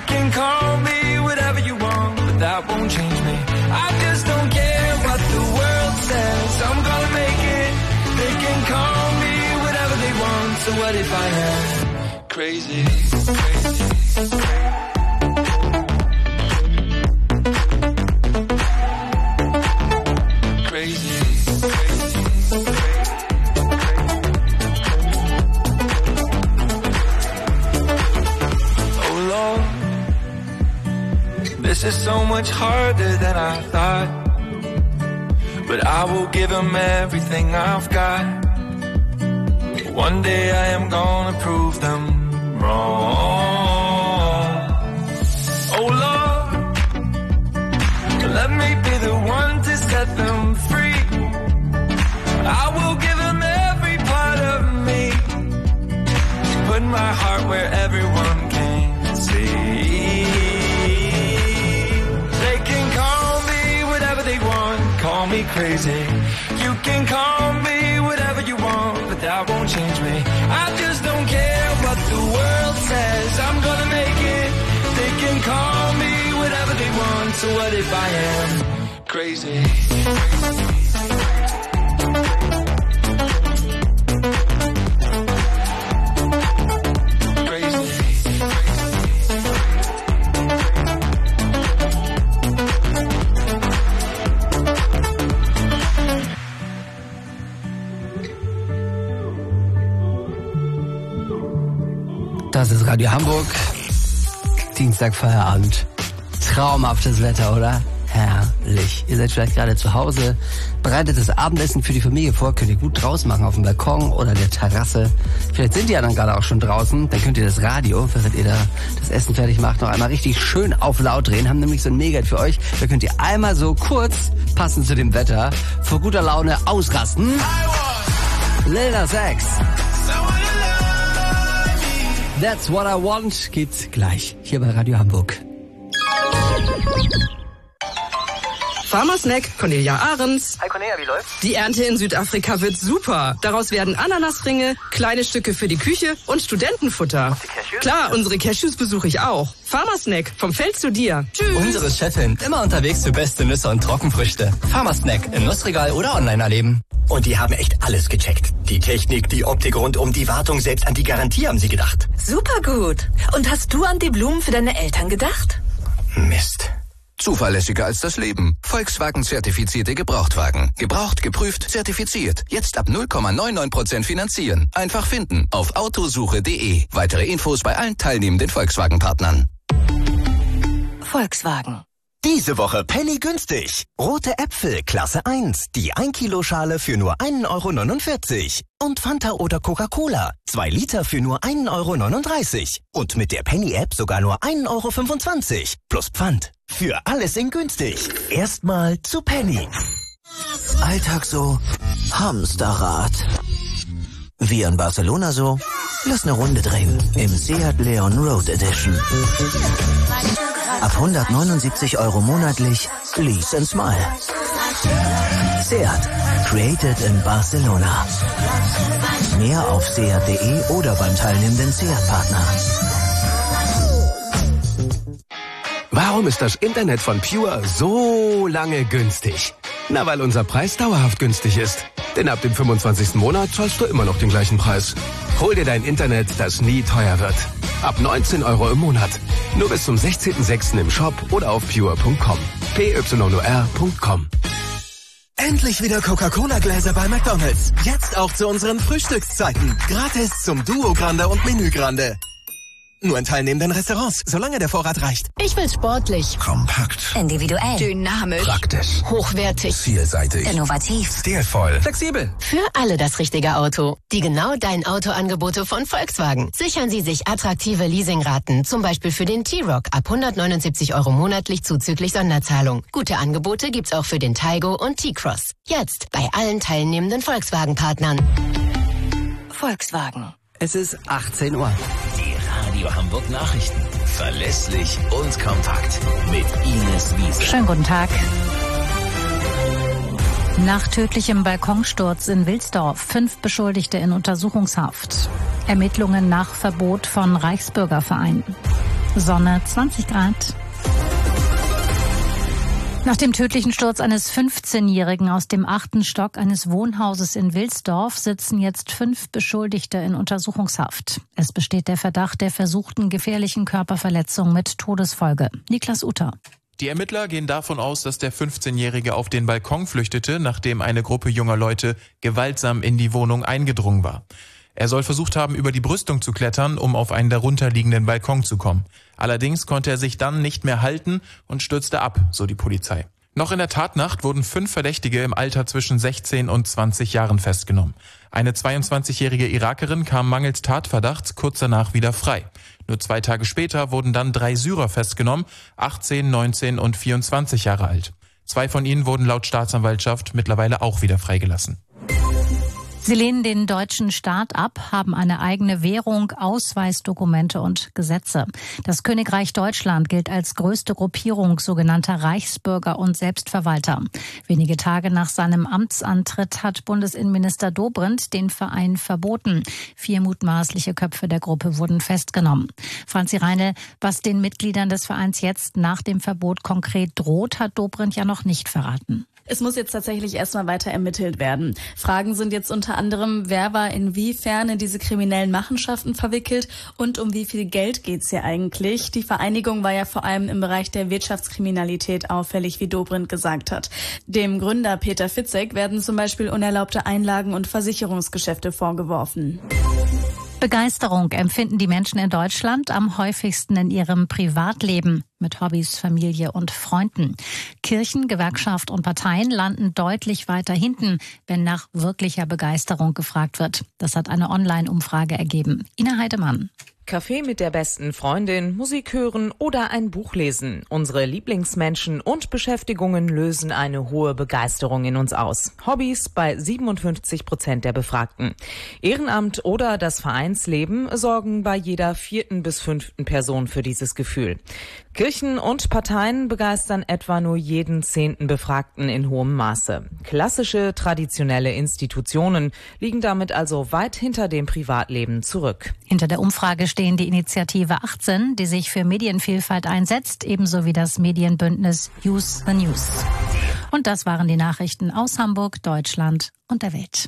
can call me whatever you want, but that won't change me. I just don't care what the world says, I'm gonna make it. They can call me whatever they want, so what if I am crazy? This is so much harder than I thought, but I will give them everything I've got. One day I am gonna prove them wrong. Oh Lord, let me be the one to set them free. I will give them every part of me, put my heart where everyone can see. Call me crazy, you can call me whatever you want, but that won't change me. I just don't care what the world says, I'm gonna make it. They can call me whatever they want, so what if I am crazy? Das ist Radio Hamburg. Dienstag Feierabend. Traumhaftes Wetter, oder? Herrlich. Ihr seid vielleicht gerade zu Hause, bereitet das Abendessen für die Familie vor, könnt ihr gut draußen machen auf dem Balkon oder der Terrasse. Vielleicht sind die anderen gerade auch schon draußen, dann könnt ihr das Radio, während ihr da das Essen fertig macht, noch einmal richtig schön auf laut drehen. Haben nämlich so ein Megat für euch. Da könnt ihr einmal so kurz, passend zu dem Wetter, vor guter Laune ausrasten. Lil Nas X. That's what I want gibt's gleich hier bei Radio Hamburg. Pharmasnack, Cornelia Ahrens. Hi Cornelia, wie läuft's? Die Ernte in Südafrika wird super. Daraus werden Ananasringe, kleine Stücke für die Küche und Studentenfutter. Die Cashews? Klar, unsere Cashews besuche ich auch. Pharmasnack, vom Feld zu dir. Tschüss. Unsere Chefin, immer unterwegs für beste Nüsse und Trockenfrüchte. Pharmasnack, im Nussregal oder online erleben. Und die haben echt alles gecheckt. Die Technik, die Optik rundum, die Wartung, selbst an die Garantie haben sie gedacht. Super gut. Und hast du an die Blumen für deine Eltern gedacht? Mist. Zuverlässiger als das Leben. Volkswagen-zertifizierte Gebrauchtwagen. Gebraucht, geprüft, zertifiziert. Jetzt ab 0,99% finanzieren. Einfach finden auf autosuche.de. Weitere Infos bei allen teilnehmenden Volkswagen-Partnern. Volkswagen. Diese Woche Penny günstig. Rote Äpfel Klasse 1. Die 1 Kilo Schale für nur 1,49 €. Und Fanta oder Coca-Cola. 2 Liter für nur 1,39 €. Und mit der Penny-App sogar nur 1,25 € plus Pfand. Für alles in günstig. Erstmal zu Penny. Alltag so, Hamsterrad. Wir in Barcelona so, lass eine Runde drehen. Im Seat Leon Road Edition. Ab 179 € monatlich, lease and smile. Seat, created in Barcelona. Mehr auf seat.de oder beim teilnehmenden Seat-Partner. Warum ist das Internet von Pure so lange günstig? Na, weil unser Preis dauerhaft günstig ist. Denn ab dem 25. Monat zahlst du immer noch den gleichen Preis. Hol dir dein Internet, das nie teuer wird. Ab 19 € im Monat. Nur bis zum 16.06. im Shop oder auf pure.com. pynor.com. Endlich wieder Coca-Cola-Gläser bei McDonald's. Jetzt auch zu unseren Frühstückszeiten. Gratis zum Duo Grande und Menü Grande. Nur in teilnehmenden Restaurants, solange der Vorrat reicht. Ich will sportlich. Kompakt. Individuell. Dynamisch. Praktisch. Hochwertig. Vielseitig. Innovativ. Stilvoll. Flexibel. Für alle das richtige Auto. Die genau dein Autoangebote von Volkswagen. Sichern Sie sich attraktive Leasingraten, zum Beispiel für den T-Roc ab 179 € monatlich zuzüglich Sonderzahlung. Gute Angebote gibt's auch für den Taigo und T-Cross. Jetzt bei allen teilnehmenden Volkswagen-Partnern. Volkswagen. Es ist 18 Uhr. Radio Hamburg Nachrichten. Verlässlich und kompakt. Mit Ines Wiese. Schönen guten Tag. Nach tödlichem Balkonsturz in Wilsdorf 5 Beschuldigte in Untersuchungshaft. Ermittlungen nach Verbot von Reichsbürgervereinen. Sonne, 20 Grad. Nach dem tödlichen Sturz eines 15-Jährigen aus dem 8. Stock eines Wohnhauses in Wilsdorf sitzen jetzt 5 Beschuldigte in Untersuchungshaft. Es besteht der Verdacht der versuchten gefährlichen Körperverletzung mit Todesfolge. Niklas Utter. Die Ermittler gehen davon aus, dass der 15-Jährige auf den Balkon flüchtete, nachdem eine Gruppe junger Leute gewaltsam in die Wohnung eingedrungen war. Er soll versucht haben, über die Brüstung zu klettern, um auf einen darunterliegenden Balkon zu kommen. Allerdings konnte er sich dann nicht mehr halten und stürzte ab, so die Polizei. Noch in der Tatnacht wurden 5 Verdächtige im Alter zwischen 16 und 20 Jahren festgenommen. Eine 22-jährige Irakerin kam mangels Tatverdachts kurz danach wieder frei. Nur 2 Tage später wurden dann 3 Syrer festgenommen, 18, 19 und 24 Jahre alt. 2 von ihnen wurden laut Staatsanwaltschaft mittlerweile auch wieder freigelassen. Sie lehnen den deutschen Staat ab, haben eine eigene Währung, Ausweisdokumente und Gesetze. Das Königreich Deutschland gilt als größte Gruppierung sogenannter Reichsbürger und Selbstverwalter. Wenige Tage nach seinem Amtsantritt hat Bundesinnenminister Dobrindt den Verein verboten. 4 mutmaßliche Köpfe der Gruppe wurden festgenommen. Franzi Reinl, was den Mitgliedern des Vereins jetzt nach dem Verbot konkret droht, hat Dobrindt ja noch nicht verraten. Es muss jetzt tatsächlich erstmal weiter ermittelt werden. Fragen sind jetzt unter anderem, wer war inwiefern in diese kriminellen Machenschaften verwickelt und um wie viel Geld geht's hier eigentlich? Die Vereinigung war ja vor allem im Bereich der Wirtschaftskriminalität auffällig, wie Dobrindt gesagt hat. Dem Gründer Peter Fitzek werden zum Beispiel unerlaubte Einlagen und Versicherungsgeschäfte vorgeworfen. Begeisterung empfinden die Menschen in Deutschland am häufigsten in ihrem Privatleben mit Hobbys, Familie und Freunden. Kirchen, Gewerkschaft und Parteien landen deutlich weiter hinten, wenn nach wirklicher Begeisterung gefragt wird. Das hat eine Online-Umfrage ergeben. Ina Heidemann. Kaffee mit der besten Freundin, Musik hören oder ein Buch lesen. Unsere Lieblingsmenschen und Beschäftigungen lösen eine hohe Begeisterung in uns aus. Hobbys bei 57% der Befragten. Ehrenamt oder das Vereinsleben sorgen bei jeder 4. bis 5. Person für dieses Gefühl. Kirchen und Parteien begeistern etwa nur jeden 10. Befragten in hohem Maße. Klassische, traditionelle Institutionen liegen damit also weit hinter dem Privatleben zurück. Hinter der Umfrage stehen die Initiative 18, die sich für Medienvielfalt einsetzt, ebenso wie das Medienbündnis Use the News. Und das waren die Nachrichten aus Hamburg, Deutschland und der Welt.